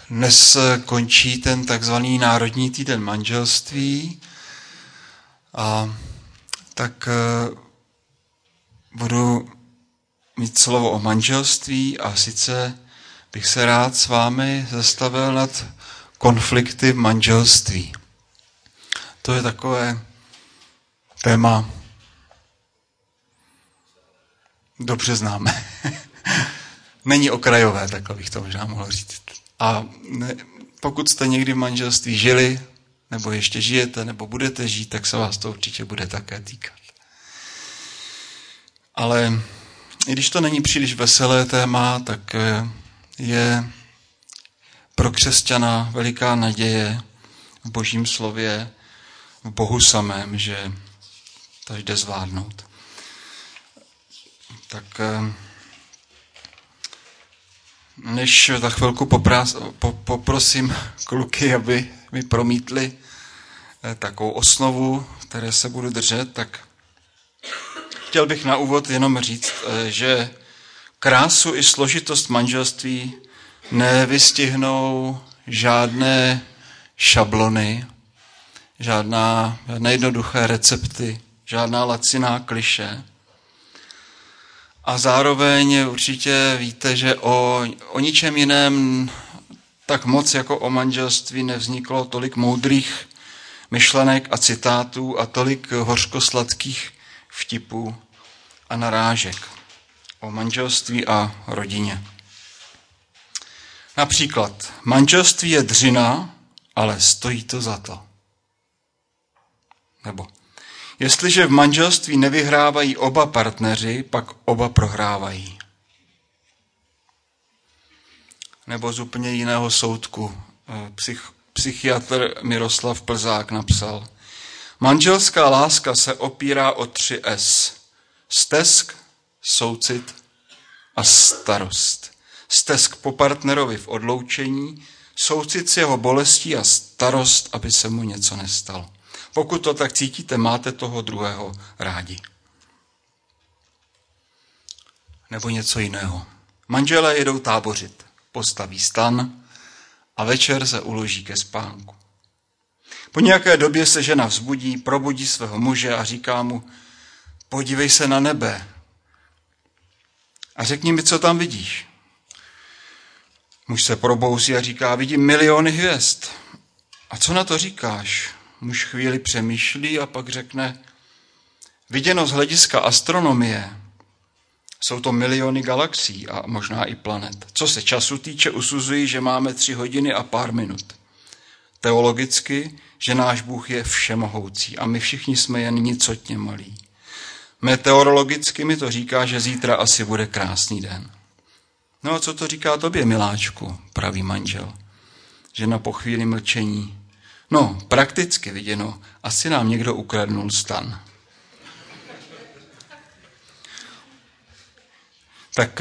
Dnes končí ten takzvaný Národní týden manželství a tak budu mít slovo o manželství a sice bych se rád s vámi zastavil nad konflikty v manželství. To je takové téma dobře známe. Není okrajové, takhle bych to možná mohl říct. A pokud jste někdy v manželství žili, nebo ještě žijete, nebo budete žít, tak se vás to určitě bude také týkat. Ale i když to není příliš veselé téma, tak je pro křesťana veliká naděje v Božím slově, v Bohu samém, že to jde zvládnout. Tak než za chvilku poprosím kluky, aby mi promítli takovou osnovu, které se budu držet, tak chtěl bych na úvod jenom říct, že krásu i složitost manželství nevystihnou žádné šablony, žádné jednoduché recepty, žádná laciná klišé. A zároveň určitě víte, že o ničem jiném tak moc jako o manželství nevzniklo tolik moudrých myšlenek a citátů a tolik hořkosladkých vtipů a narážek o manželství a rodině. Například, manželství je dřina, ale stojí to za to. Nebo jestliže v manželství nevyhrávají oba partneři, pak oba prohrávají. Nebo z úplně jiného soudku psychiatr Miroslav Plzák napsal: manželská láska se opírá o 3 S. Stesk, soucit a starost. Stesk po partnerovi v odloučení, soucit s jeho bolestí a starost, aby se mu něco nestalo. Pokud to tak cítíte, máte toho druhého rádi. Nebo něco jiného. Manželé jedou tábořit, postaví stan a večer se uloží ke spánku. Po nějaké době se žena vzbudí, probudí svého muže a říká mu: podívej se na nebe a řekni mi, co tam vidíš. Muž se probouzí a říká: vidím miliony hvězd. A co na to říkáš? Muž chvíli přemýšlí a pak řekne: viděno z hlediska astronomie, jsou to miliony galaxií a možná i planet. Co se času týče, usuzují, že máme 3 hodiny a pár minut. Teologicky, že náš Bůh je všemohoucí a my všichni jsme jen nicotně malí. Meteorologicky mi to říká, že zítra asi bude krásný den. No a co to říká tobě, miláčku, praví manžel. Žena po chvíli mlčení: no, prakticky viděno, asi nám někdo ukradnul stan. Tak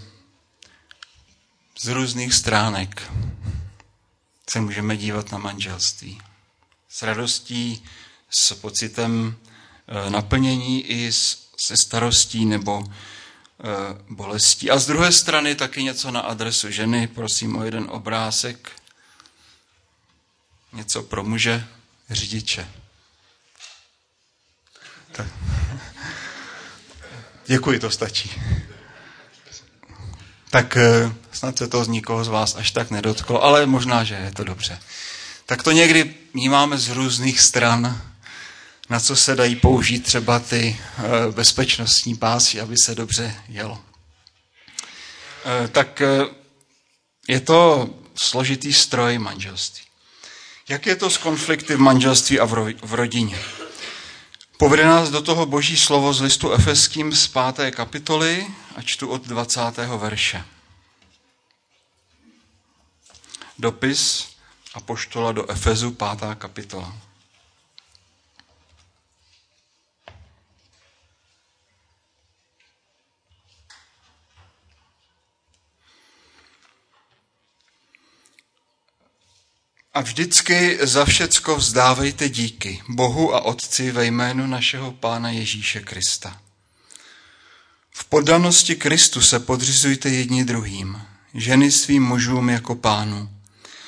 z různých stránek se můžeme dívat na manželství. S radostí, s pocitem naplnění i se starostí nebo bolestí. A z druhé strany taky něco na adresu ženy. Prosím o jeden obrázek. Něco pro muže, řidiče. Tak. Děkuji, to stačí. Tak snad se to z nikoho z vás až tak nedotklo, ale možná, že je to dobře. Tak to někdy vnímáme z různých stran, na co se dají použít třeba ty bezpečnostní pásy, aby se dobře jelo. Tak je to složitý stroj manželství. Jak je to s konflikty v manželství a v rodině? Povede nás do toho Boží slovo z listu Efeským z 5. kapitoly a čtu od 20. verše. Dopis apoštola do Efezu, 5. kapitola. A vždycky za všecko vzdávejte díky Bohu a Otci ve jménu našeho Pána Ježíše Krista. V poddanosti Kristu se podřizujte jedni druhým, ženy svým mužům jako Pánu.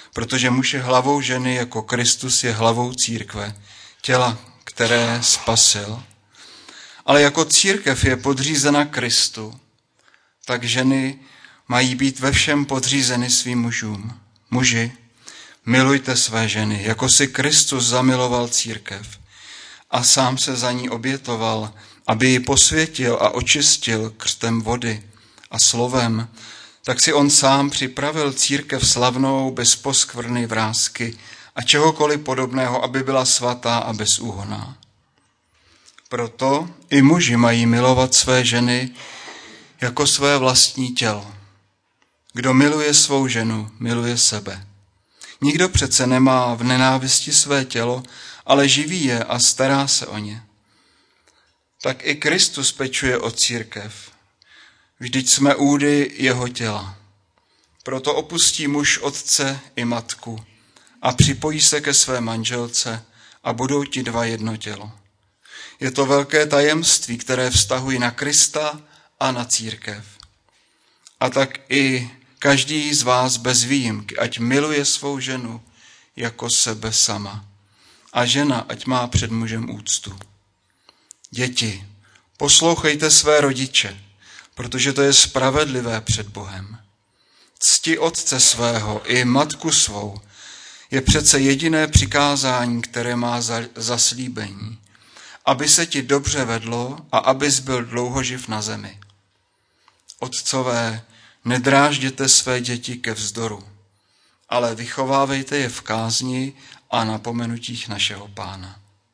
protože muž je hlavou ženy, jako Kristus je hlavou církve, těla, které spasil. Ale jako církev je podřízena Kristu, tak ženy mají být ve všem podřízeny svým mužům. Muži, milujte své ženy, jako si Kristus zamiloval církev a sám se za ní obětoval, aby ji posvětil a očistil křtem vody a slovem, tak si on sám připravil církev slavnou, bez poskvrny, vrásky a čehokoliv podobného, aby byla svatá a bezúhonná. Proto i muži mají milovat své ženy jako své vlastní tělo. Kdo miluje svou ženu, miluje sebe. Nikdo přece nemá v nenávisti své tělo, ale živí je a stará se o ně. Tak i Kristus pečuje o církev. Vždyť jsme údy jeho těla. Proto opustí muž otce i matku a připojí se ke své manželce a budou ti dva jedno tělo. Je to velké tajemství, které vztahují na Krista a na církev. A tak i každý z vás bez výjimky, ať miluje svou ženu jako sebe sama. A žena, ať má před mužem úctu. Děti, poslouchejte své rodiče, protože to je spravedlivé před Bohem. Cti otce svého i matku svou je přece jediné přikázání, které má zaslíbení, aby se ti dobře vedlo a abys byl dlouhoživ na zemi. Otcové, nedrážděte své děti ke vzdoru, ale vychovávejte je v kázni a napomenutích našeho Pána.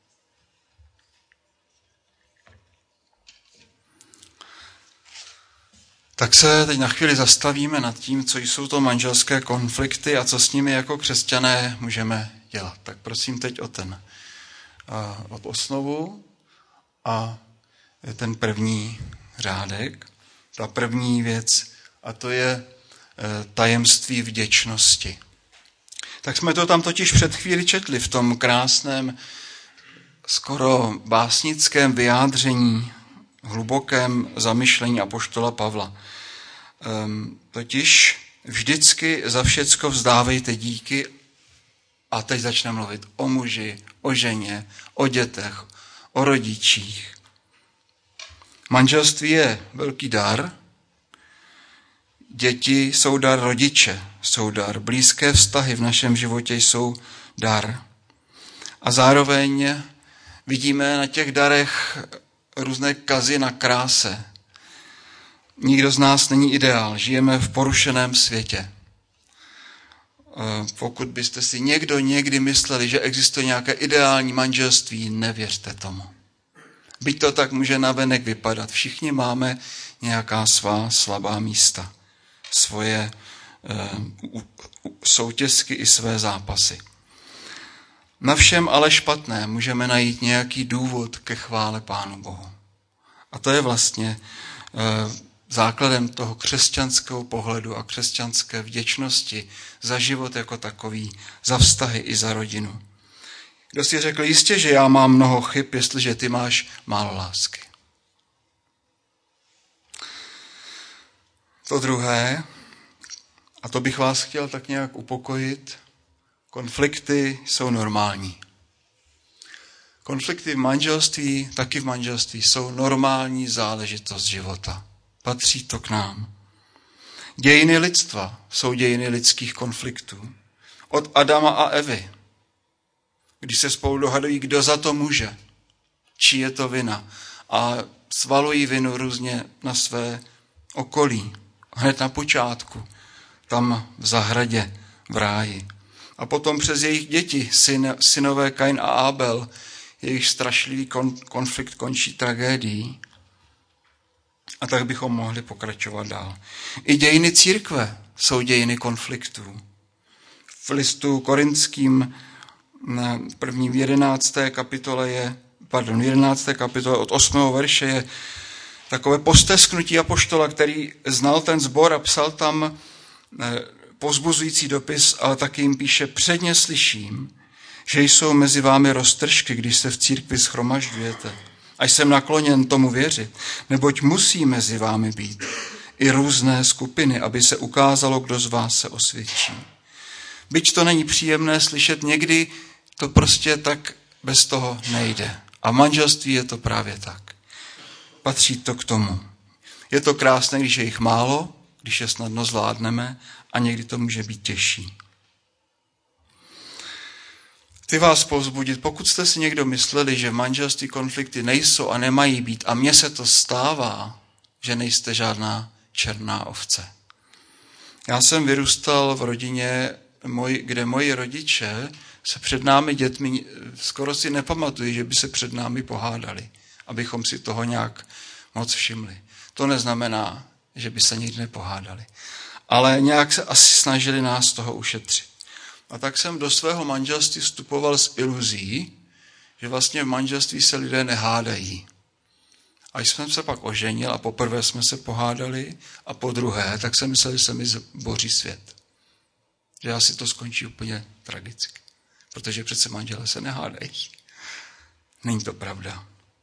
Tak se teď na chvíli zastavíme nad tím, co jsou to manželské konflikty a co s nimi jako křesťané můžeme dělat. Tak prosím teď o osnovu a ten první řádek, ta první věc, a to je tajemství vděčnosti. Tak jsme to tam totiž před chvíli četli v tom krásném, skoro básnickém vyjádření, hlubokém zamyšlení apoštola Pavla. Totiž vždycky za všecko vzdávejte díky a teď začne mluvit o muži, o ženě, o dětech, o rodičích. Manželství je velký dar, děti jsou dar, rodiče jsou dar, blízké vztahy v našem životě jsou dar. A zároveň vidíme na těch darech různé kazy na kráse. Nikdo z nás není ideál, žijeme v porušeném světě. Pokud byste si někdy mysleli, že existuje nějaké ideální manželství, nevěřte tomu. Byť to tak může navenek vypadat. Všichni máme nějaká svá slabá místa, svoje soutěsky i své zápasy. Na všem ale špatné můžeme najít nějaký důvod ke chvále Pánu Bohu. A to je vlastně základem toho křesťanského pohledu a křesťanské vděčnosti za život jako takový, za vztahy i za rodinu. Kdo si řekl, jistě, že já mám mnoho chyb, jestliže ty máš málo lásky. To druhé, a to bych vás chtěl tak nějak upokojit, konflikty jsou normální. Konflikty v manželství, taky v manželství, jsou normální záležitost života. Patří to k nám. Dějiny lidstva jsou dějiny lidských konfliktů. Od Adama a Evy, když se spolu dohadují, kdo za to může, čí je to vina, a svalují vinu různě na své okolí. Hned na počátku, tam v zahradě, v ráji. A potom přes jejich děti, synové Kain a Abel, jejich strašlivý konflikt končí tragédií. A tak bychom mohli pokračovat dál. I dějiny církve jsou dějiny konfliktů. V listu Korinským na 11. kapitole od 8. verše je takové postesknutí apoštola, který znal ten sbor a psal tam povzbuzující dopis, ale taky jim píše, předně slyším, že jsou mezi vámi roztržky, když se v církvi shromažďujete. A jsem nakloněn tomu věřit, neboť musí mezi vámi být i různé skupiny, aby se ukázalo, kdo z vás se osvědčí. Byť to není příjemné slyšet, někdy to prostě tak bez toho nejde. A v manželství je to právě tak. Patří to k tomu. Je to krásné, když je jich málo, když je snadno zvládneme, a někdy to může být těžší. Chci vás povzbudit, pokud jste si někdo mysleli, že v manželství konflikty nejsou a nemají být, a mně se to stává, že nejste žádná černá ovce. Já jsem vyrůstal v rodině, kde moji rodiče se před námi dětmi, skoro si nepamatuji, že by se před námi pohádali, abychom si toho nějak moc všimli. To neznamená, že by se nikdy nepohádali. Ale nějak se asi snažili nás toho ušetřit. A tak jsem do svého manželství vstupoval s iluzí, že vlastně v manželství se lidé nehádají. A když jsem se pak oženil a poprvé jsme se pohádali a po druhé, tak jsem myslel, že se mi zboří svět. Že asi to skončí úplně tragicky. Protože přece manželé se nehádají. Není to pravda.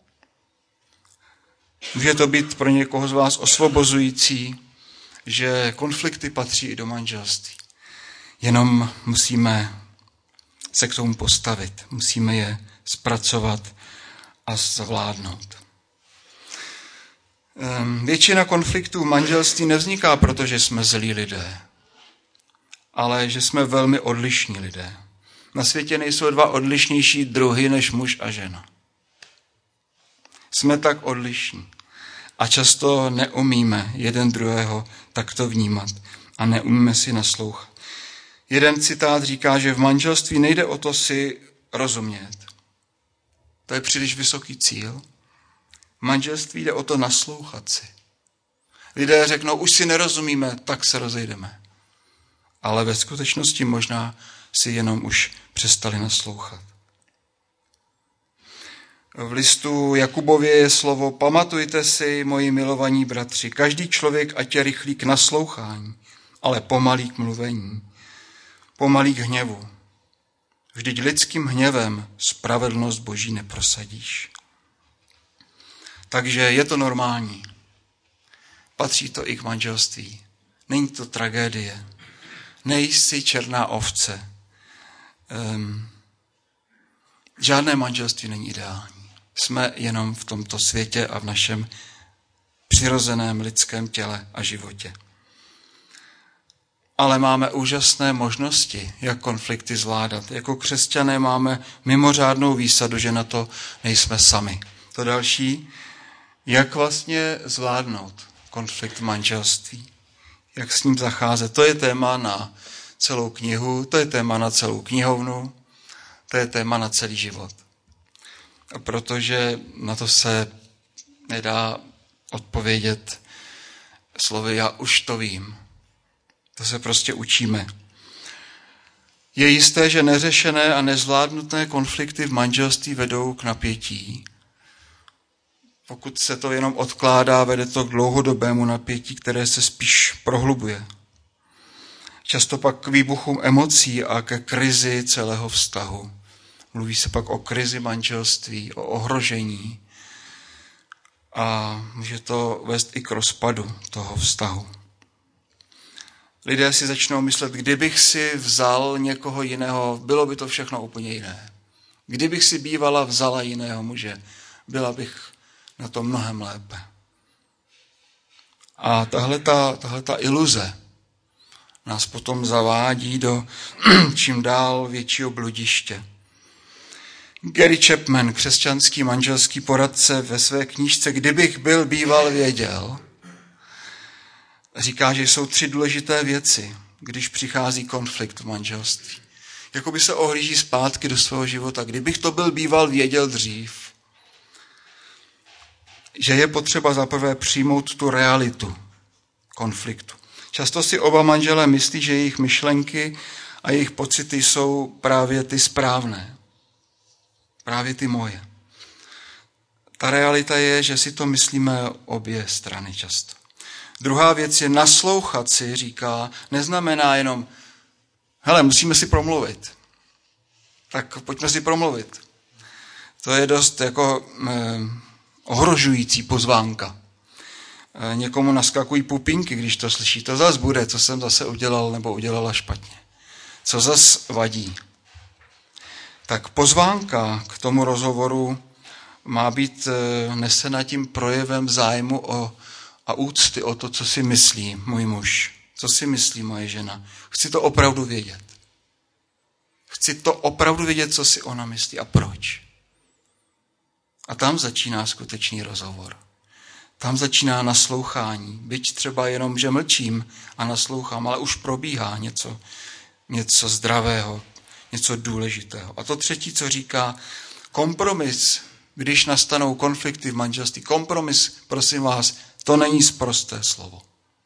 Může to být pro někoho z vás osvobozující, že konflikty patří i do manželství. Jenom musíme se k tomu postavit. Musíme je zpracovat a zvládnout. Většina konfliktů v manželství nevzniká, protože jsme zlí lidé, ale že jsme velmi odlišní lidé. Na světě nejsou dva odlišnější druhy než muž a žena. Jsme tak odlišní a často neumíme jeden druhého takto vnímat a neumíme si naslouchat. Jeden citát říká, že v manželství nejde o to si rozumět. To je příliš vysoký cíl. V manželství jde o to naslouchat si. Lidé řeknou, už si nerozumíme, tak se rozejdeme. Ale ve skutečnosti možná si jenom už přestali naslouchat. V listu Jakubově je slovo: pamatujte si, moji milovaní bratři, každý člověk ať je rychlý k naslouchání, ale pomalý k mluvení, pomalý k hněvu. Vždyť lidským hněvem spravedlnost Boží neprosadíš. Takže je to normální. Patří to i k manželství. Není to tragédie. Nejsi černá ovce. Žádné manželství není ideální. Jsme jenom v tomto světě a v našem přirozeném lidském těle a životě. Ale máme úžasné možnosti, jak konflikty zvládat. Jako křesťané máme mimořádnou výsadu, že na to nejsme sami. To další, jak vlastně zvládnout konflikt v manželství. Jak s ním zacházet. To je téma na celou knihu, to je téma na celou knihovnu, to je téma na celý život. A protože na to se nedá odpovědět slovy já už to vím. To se prostě učíme. Je jisté, že neřešené a nezvládnuté konflikty v manželství vedou k napětí. Pokud se to jenom odkládá, vede to k dlouhodobému napětí, které se spíš prohlubuje. Často pak k výbuchům emocí a ke krizi celého vztahu. Mluví se pak o krizi manželství, o ohrožení a může to vést i k rozpadu toho vztahu. Lidé si začnou myslet, kdybych si vzal někoho jiného, bylo by to všechno úplně jiné. Kdybych si bývala vzala jiného muže, byla bych na to mnohem lépe. A tahleta iluze nás potom zavádí do čím dál většího bludiště. Gary Chapman, křesťanský manželský poradce, ve své knížce Kdybych byl býval věděl, říká, že jsou 3 důležité věci, když přichází konflikt v manželství. Jakoby se ohlíží zpátky do svého života. Kdybych to byl býval věděl dřív, že je potřeba zaprvé přijmout tu realitu konfliktu. Často si oba manželé myslí, že jejich myšlenky a jejich pocity jsou právě ty správné. Právě ty moje. Ta realita je, že si to myslíme obě strany často. Druhá věc je naslouchat si, říká, neznamená jenom, hele, musíme si promluvit. Tak pojďme si promluvit. To je dost jako ohrožující pozvánka. Někomu naskakují pupínky, když to slyší. To zas bude, co jsem zase udělal nebo udělala špatně. Co zas vadí? Tak pozvánka k tomu rozhovoru má být nesena tím projevem zájmu a úcty o to, co si myslí můj muž, co si myslí moje žena. Chci to opravdu vědět. Chci to opravdu vědět, co si ona myslí a proč. A tam začíná skutečný rozhovor. Tam začíná naslouchání. Byť třeba jenom, že mlčím a naslouchám, ale už probíhá něco zdravého, něco důležitého. A to třetí, co říká, kompromis, když nastanou konflikty v manželství. Kompromis, prosím vás, to není sprosté slovo.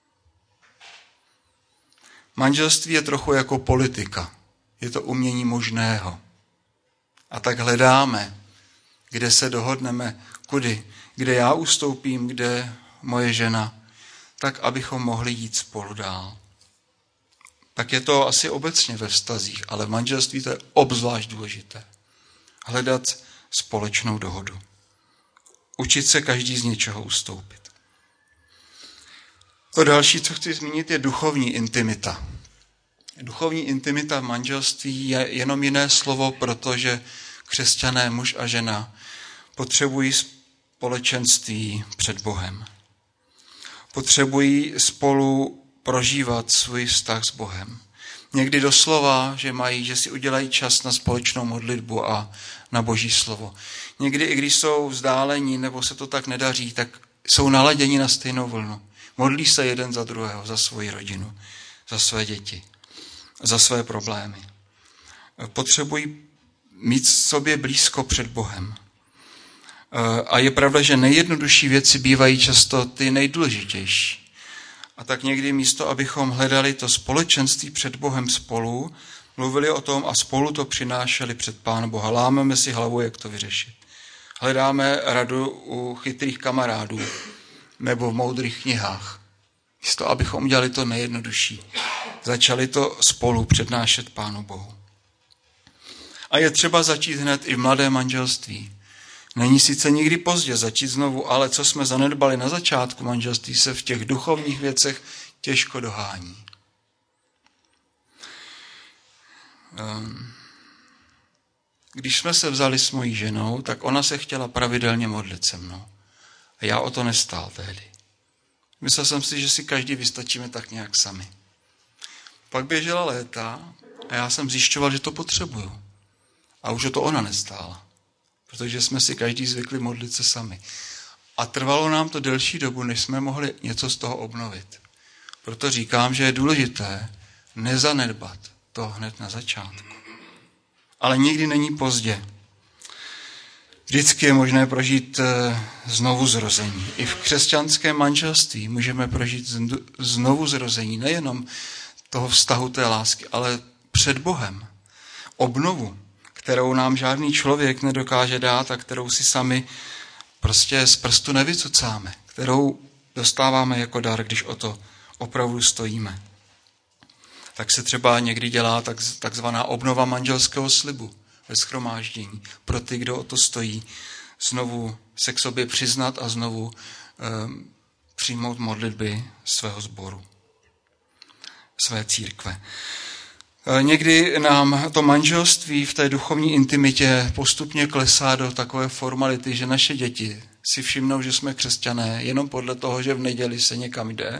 Manželství je trochu jako politika. Je to umění možného. A tak hledáme, kde se dohodneme, kudy, kde já ustoupím, kde moje žena, tak abychom mohli jít spolu dál. Tak je to asi obecně ve vztazích, ale v manželství to je obzvlášť důležité. Hledat společnou dohodu. Učit se každý z něčeho ustoupit. To další, co chci zmínit, je duchovní intimita. Duchovní intimita v manželství je jenom jiné slovo, protože křesťané, muž a žena, potřebují společenství před Bohem. Potřebují spolu prožívat svůj vztah s Bohem. Někdy doslova, že si udělají čas na společnou modlitbu a na Boží slovo. Někdy, i když jsou vzdálení nebo se to tak nedaří, tak jsou naladěni na stejnou vlnu. Modlí se jeden za druhého, za svoji rodinu, za své děti, za své problémy. Potřebují mít sobě blízko před Bohem. A je pravda, že nejjednodušší věci bývají často ty nejdůležitější. A tak někdy místo, abychom hledali to společenství před Bohem spolu, mluvili o tom a spolu to přinášeli před Pána Boha. Lámeme si hlavu, jak to vyřešit. Hledáme radu u chytrých kamarádů nebo v moudrých knihách. Místo, abychom udělali to nejjednodušší. Začali to spolu přednášet Pánu Bohu. A je třeba začít hned i v mladé manželství. Není sice nikdy pozdě začít znovu, ale co jsme zanedbali na začátku manželství, se v těch duchovních věcech těžko dohání. Když jsme se vzali s mojí ženou, tak ona se chtěla pravidelně modlit se mnou. A já o to nestál tehdy. Myslel jsem si, že si každý vystačíme tak nějak sami. Pak běžela léta a já jsem zjišťoval, že to potřebuju. A už o to ona nestála. Protože jsme si každý zvykli modlit se sami. A trvalo nám to delší dobu, než jsme mohli něco z toho obnovit. Proto říkám, že je důležité nezanedbat to hned na začátku. Ale nikdy není pozdě. Vždycky je možné prožít znovuzrození. I v křesťanském manželství můžeme prožít znovuzrození. Nejenom toho vztahu té lásky, ale před Bohem. Obnovu, kterou nám žádný člověk nedokáže dát a kterou si sami prostě z prstu nevycucáme, kterou dostáváme jako dar, když o to opravdu stojíme. Tak se třeba někdy dělá takzvaná obnova manželského slibu ve shromáždění. Pro ty, kdo o to stojí, znovu se k sobě přiznat a znovu přijmout modlitby svého sboru, své církve. Někdy nám to manželství v té duchovní intimitě postupně klesá do takové formality, že naše děti si všimnou, že jsme křesťané jenom podle toho, že v neděli se někam jde,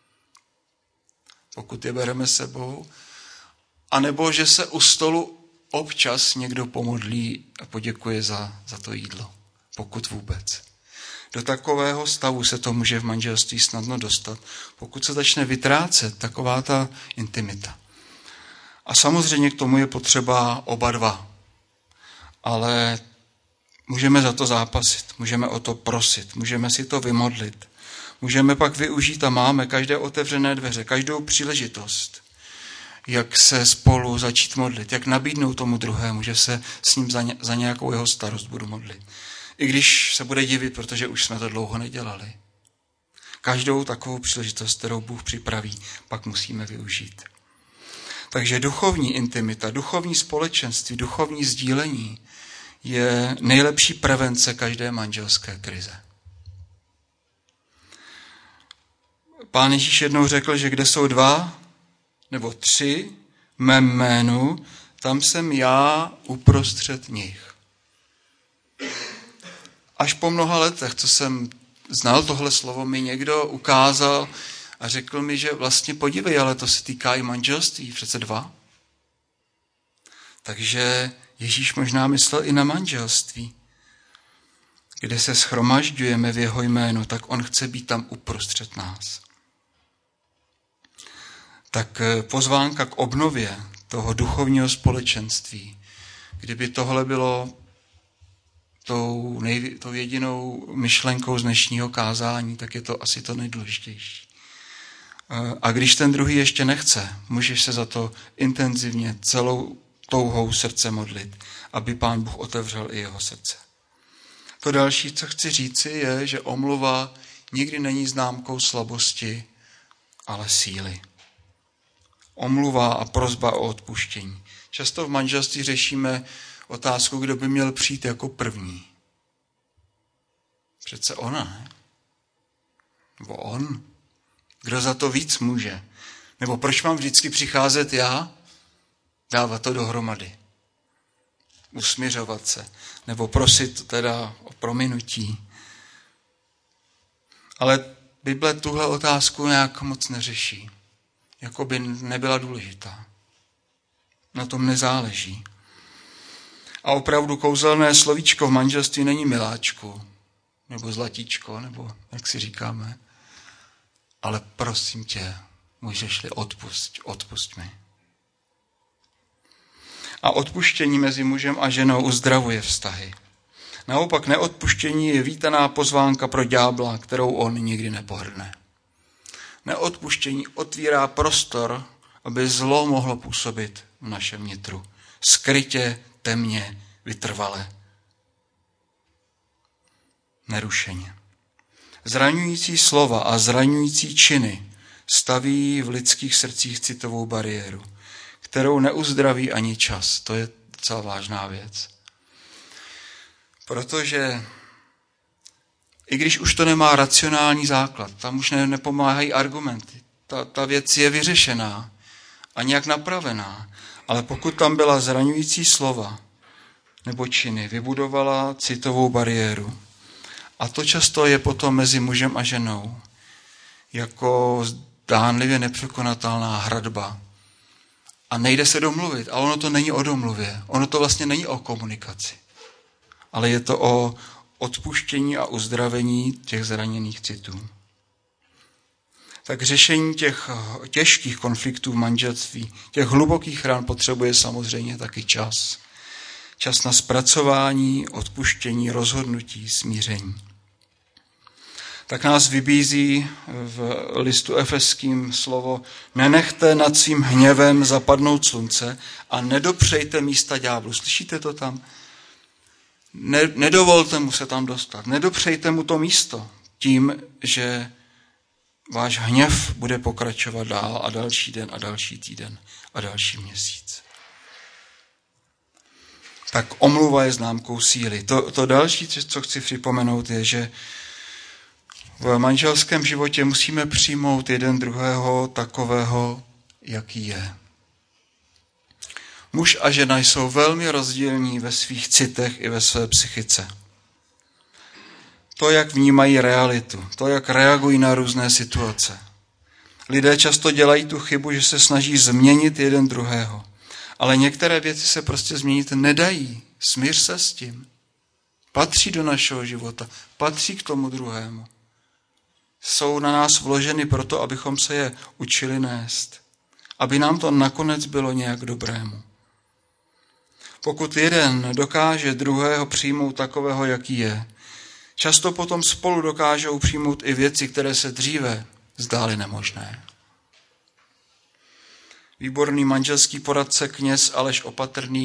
pokud je bereme sebou, anebo že se u stolu občas někdo pomodlí a poděkuje za to jídlo, pokud vůbec. Do takového stavu se to může v manželství snadno dostat, pokud se začne vytrácet taková ta intimita. A samozřejmě k tomu je potřeba oba dva. Ale můžeme za to zápasit, můžeme o to prosit, můžeme si to vymodlit. Můžeme pak využít a máme každé otevřené dveře, každou příležitost, jak se spolu začít modlit, jak nabídnout tomu druhému, že se s ním za nějakou jeho starost budu modlit. I když se bude divit, protože už jsme to dlouho nedělali. Každou takovou příležitost, kterou Bůh připraví, pak musíme využít. Takže duchovní intimita, duchovní společenství, duchovní sdílení je nejlepší prevence každé manželské krize. Pán Ježíš jednou řekl, že kde jsou 2 nebo 3 mém jménu, tam jsem já uprostřed nich. Až po mnoha letech, co jsem znal tohle slovo, mi někdo ukázal a řekl mi, že vlastně podívej, ale to se týká i manželství, přece 2. Takže Ježíš možná myslel i na manželství, kde se shromažďujeme v jeho jménu, tak on chce být tam uprostřed nás. Tak pozvánka k obnově toho duchovního společenství, kdyby tohle bylo tou jedinou myšlenkou z dnešního kázání, tak je to asi to nejdůležitější. A když ten druhý ještě nechce, můžeš se za to intenzivně celou touhou srdce modlit, aby Pán Bůh otevřel i jeho srdce. To další, co chci říci, je, že omluva nikdy není známkou slabosti, ale síly. Omluva a prosba o odpuštění. Často v manželství řešíme otázku, kdo by měl přijít jako první. Přece ona, ne? Nebo on. Kdo za to víc může? Nebo proč mám vždycky přicházet já? Dávat to dohromady. Usměřovat se. Nebo prosit teda o prominutí. Ale Bible tuhle otázku nějak moc neřeší. Jako by nebyla důležitá. Na tom nezáleží. A opravdu kouzelné slovíčko v manželství není miláčku, nebo zlatíčko, nebo jak si říkáme. Ale prosím tě, můžeš-li odpusť mi. A odpuštění mezi mužem a ženou uzdravuje vztahy. Naopak neodpuštění je vítaná pozvánka pro ďábla, kterou on nikdy nepohrne. Neodpuštění otvírá prostor, aby zlo mohlo působit v našem nitru. Skrytě, temně, vytrvale. Nerušeně. Zraňující slova a zraňující činy staví v lidských srdcích citovou bariéru, kterou neuzdraví ani čas. To je docela vážná věc. Protože i když už to nemá racionální základ, tam už nepomáhají argumenty. Ta věc je vyřešená a nějak napravená. Ale pokud tam byla zraňující slova nebo činy, vybudovala citovou bariéru. A to často je potom mezi mužem a ženou jako zdánlivě nepřekonatelná hradba. A nejde se domluvit. A ono to není o domluvě. Ono to vlastně není o komunikaci. Ale je to o odpuštění a uzdravení těch zraněných citů. Tak řešení těch těžkých konfliktů v manželství, těch hlubokých ran potřebuje samozřejmě taky čas. Čas na zpracování, odpuštění, rozhodnutí, smíření. Tak nás vybízí v listu Efeským slovo: nenechte nad svým hněvem zapadnout slunce a nedopřejte místa ďáblu. Slyšíte to tam? Nedovolte mu se tam dostat. Nedopřejte mu to místo tím, že váš hněv bude pokračovat dál a další den a další týden a další měsíc. Tak omluva je známkou síly. To další, co chci připomenout, je, že v manželském životě musíme přijmout jeden druhého takového, jaký je. Muž a žena jsou velmi rozdílní ve svých citech i ve své psychice. To, jak vnímají realitu, to, jak reagují na různé situace. Lidé často dělají tu chybu, že se snaží změnit jeden druhého. Ale některé věci se prostě změnit nedají. Smíř se s tím. Patří do našeho života, patří k tomu druhému. Jsou na nás vloženy proto, abychom se je učili nést. Aby nám to nakonec bylo nějak dobrému. Pokud jeden dokáže druhého přijmout takového, jaký je, často potom spolu dokážou přijmout i věci, které se dříve zdály nemožné. Výborný manželský poradce kněz Aleš Opatrný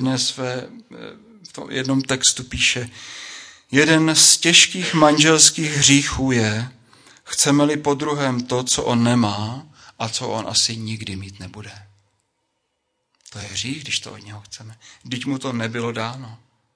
v jednom textu píše: jeden z těžkých manželských hříchů je, chceme-li po druhém to, co on nemá a co on asi nikdy mít nebude. To je hřích, když to od něho chceme. Vždyť mu to nebylo dáno.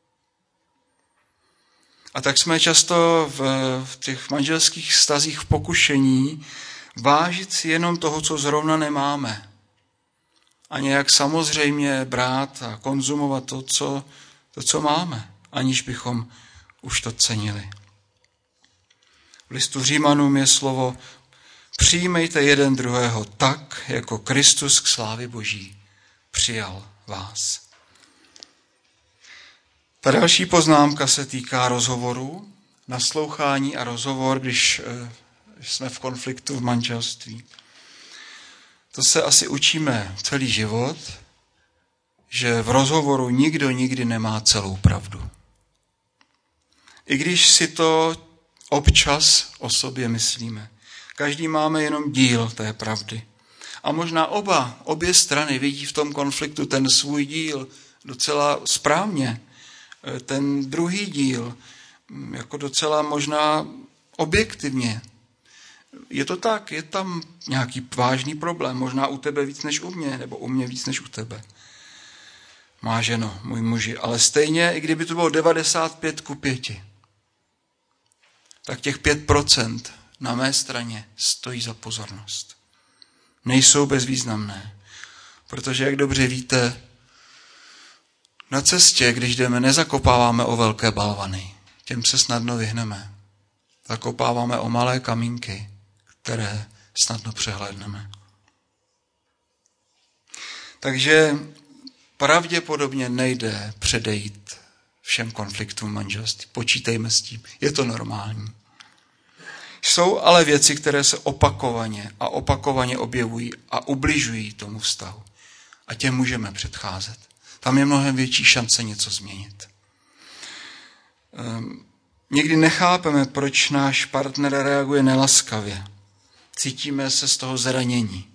A tak jsme často v těch manželských vztazích v pokušení vážit si jenom toho, co zrovna nemáme. a nějak samozřejmě brát a konzumovat to, co máme, aniž bychom už to cenili. V listu Římanům je slovo: přijmejte jeden druhého tak, jako Kristus k slávě Boží přijal vás. Ta další poznámka se týká rozhovoru, naslouchání a rozhovor, když jsme v konfliktu v manželství. To se asi učíme celý život, že v rozhovoru nikdo nikdy nemá celou pravdu. I když si to občas o sobě myslíme. Každý máme jenom díl té pravdy. A možná obě strany vidí v tom konfliktu ten svůj díl docela správně. Ten druhý díl jako docela možná objektivně. Je to tak, je tam nějaký vážný problém, možná u tebe víc než u mě, nebo u mě víc než u tebe. Má ženo, můj muži, ale stejně, i kdyby to bylo 95:5, tak těch 5% na mé straně stojí za pozornost. Nejsou bezvýznamné, protože, jak dobře víte, na cestě, když jdeme, nezakopáváme o velké balvany. Těm se snadno vyhneme. Zakopáváme o malé kamínky, které snadno přehlédneme. Takže pravděpodobně nejde předejít všem konfliktům manželství. Počítejme s tím. Je to normální. Jsou ale věci, které se opakovaně objevují a ubližují tomu vztahu. A těm můžeme předcházet. Tam je mnohem větší šance něco změnit. Někdy nechápeme, proč náš partner reaguje nelaskavě. Cítíme se z toho zranění.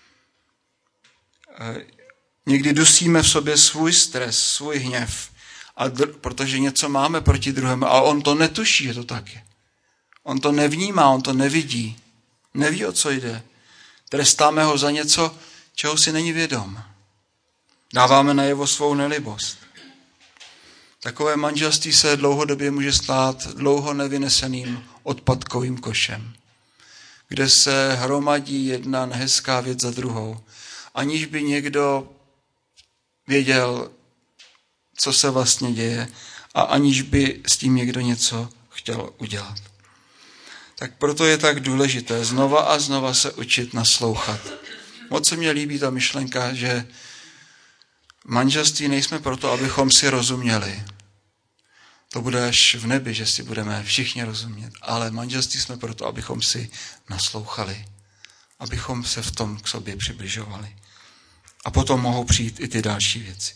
Někdy dusíme v sobě svůj stres, svůj hněv, protože něco máme proti druhému, ale on to netuší, že to tak je. On to nevnímá, on to nevidí. Neví, o co jde. Trestáme ho za něco, čeho si není vědom. Dáváme najevo svou nelibost. Takové manželství se dlouhodobě může stát dlouho nevyneseným odpadkovým košem, kde se hromadí jedna nehezká věc za druhou, aniž by někdo věděl, co se vlastně děje, a aniž by s tím někdo něco chtěl udělat. Tak proto je tak důležité znova a znova se učit naslouchat. Moc se mně líbí ta myšlenka, že v manželství nejsme proto, abychom si rozuměli. To bude až v nebi, že si budeme všichni rozumět. Ale manželství jsme proto, abychom si naslouchali. Abychom se v tom k sobě přibližovali. A potom mohou přijít i ty další věci.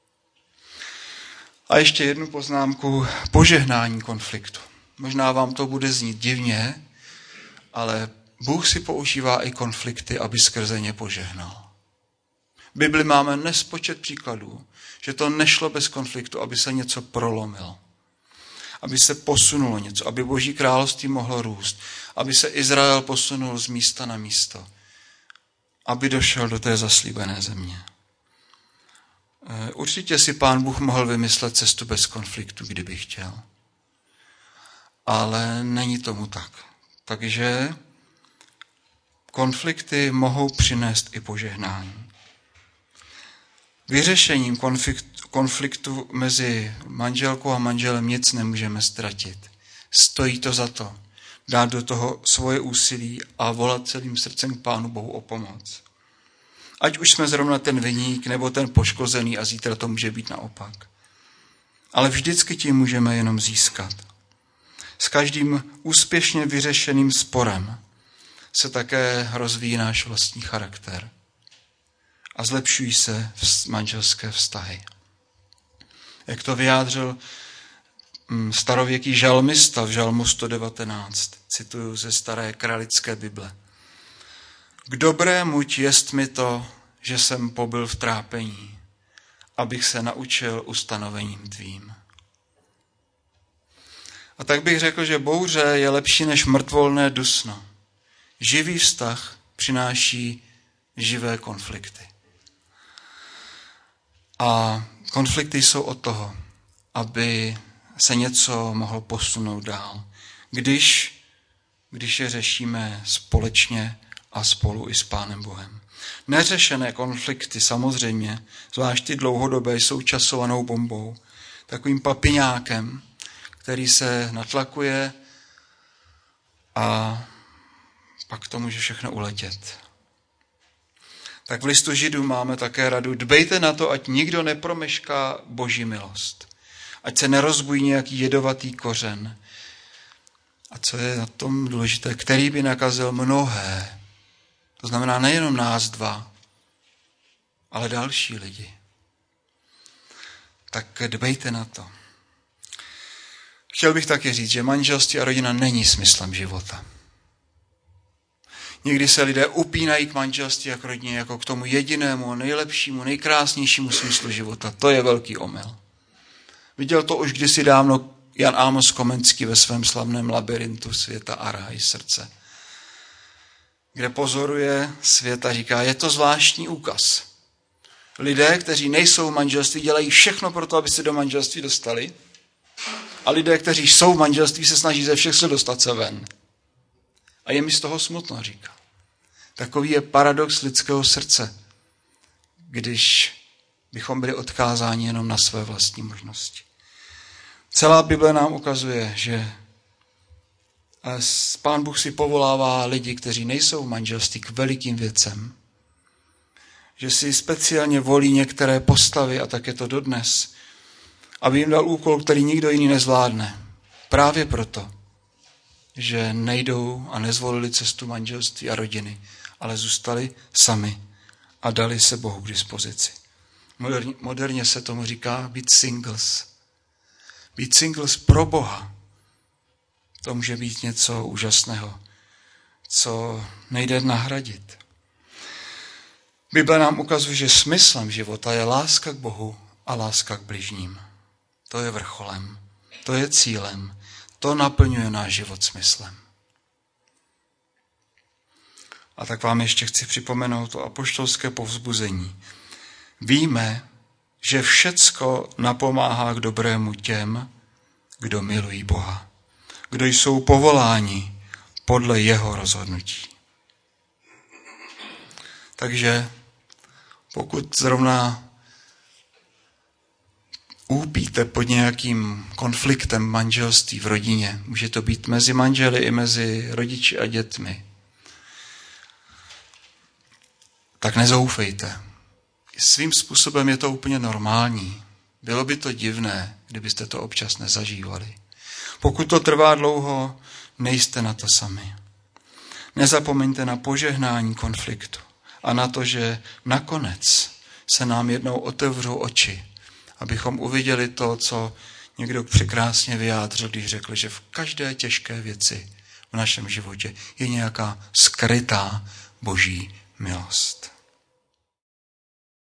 A ještě jednu poznámku. Požehnání konfliktu. Možná vám to bude znít divně, ale Bůh si používá i konflikty, aby skrze ně požehnal. V Bibli máme nespočet příkladů, že to nešlo bez konfliktu, aby se něco prolomilo. Aby se posunulo něco, aby Boží království mohlo růst, aby se Izrael posunul z místa na místo, aby došel do té zaslíbené země. Určitě si Pán Bůh mohl vymyslet cestu bez konfliktu, kdyby chtěl. Ale není tomu tak. Takže konflikty mohou přinést i požehnání. Vyřešením konfliktu mezi manželkou a manželem nic nemůžeme ztratit. Stojí to za to. Dát do toho svoje úsilí a volat celým srdcem k Pánu Bohu o pomoc. Ať už jsme zrovna ten viník nebo ten poškozený a zítra to může být naopak. Ale vždycky tím můžeme jenom získat. S každým úspěšně vyřešeným sporem se také rozvíjí náš vlastní charakter a zlepšují se manželské vztahy. Jak to vyjádřil starověký žalmista v žalmu 119, cituju ze staré kralické Bible. K dobrému jest mi to, že jsem pobyl v trápení, abych se naučil ustanovením tvým. A tak bych řekl, že bouře je lepší než mrtvolné dusno. Živý vztah přináší živé konflikty. A konflikty jsou od toho, aby se něco mohlo posunout dál. Když je řešíme společně a spolu i s Pánem Bohem. Neřešené konflikty samozřejmě, zvlášť ty dlouhodobé, jsou časovanou bombou, takovým papiňákem, který se natlakuje a pak to může všechno uletět. Tak v listu Židů máme také radu: dbejte na to, ať nikdo nepromešká Boží milost. Ať se nerozbují nějaký jedovatý kořen. A co je na tom důležité, který by nakazil mnohé. To znamená nejenom nás dva, ale další lidi. Tak dbejte na to. Chtěl bych taky říct, že manželství a rodina není smyslem života. Někdy se lidé upínají k manželství a k rodině jako k tomu jedinému, nejlepšímu, nejkrásnějšímu smyslu života. To je velký omyl. Viděl to už kdysi dávno Jan Amos Komenský ve svém slavném Labyrintu světa a ráj srdce, kde pozoruje svět a říká, je to zvláštní úkaz. Lidé, kteří nejsou v manželství, dělají všechno pro to, aby se do manželství dostali, a lidé, kteří jsou v manželství, se snaží ze všech se dostat se ven. A je mi z toho smutno, říká. Takový je paradox lidského srdce, když bychom byli odkázáni jenom na své vlastní možnosti. Celá Bible nám ukazuje, že Pán Bůh si povolává lidi, kteří nejsou v manželství, k velikým věcem. Že si speciálně volí některé postavy, a tak je to dodnes, aby jim dal úkol, který nikdo jiný nezvládne. Právě proto, že nejdou a nezvolili cestu manželství a rodiny, ale zůstali sami a dali se Bohu k dispozici. Moderně se tomu říká být singles. Být singles pro Boha. To může být něco úžasného, co nejde nahradit. Bible nám ukazuje, že smyslem života je láska k Bohu a láska k bližním. To je vrcholem, to je cílem, to naplňuje náš život smyslem. A tak vám ještě chci připomenout to apoštolské povzbuzení. Víme, že všecko napomáhá k dobrému těm, kdo milují Boha, kdo jsou povoláni podle jeho rozhodnutí. Takže pokud zrovna úpíte pod nějakým konfliktem manželství v rodině, může to být mezi manželi i mezi rodiči a dětmi, tak nezoufejte. Svým způsobem je to úplně normální. Bylo by to divné, kdybyste to občas nezažívali. Pokud to trvá dlouho, nejste na to sami. Nezapomeňte na požehnání konfliktu a na to, že nakonec se nám jednou otevřou oči, abychom uviděli to, co někdo překrásně vyjádřil, když řekl, že v každé těžké věci v našem životě je nějaká skrytá Boží milost.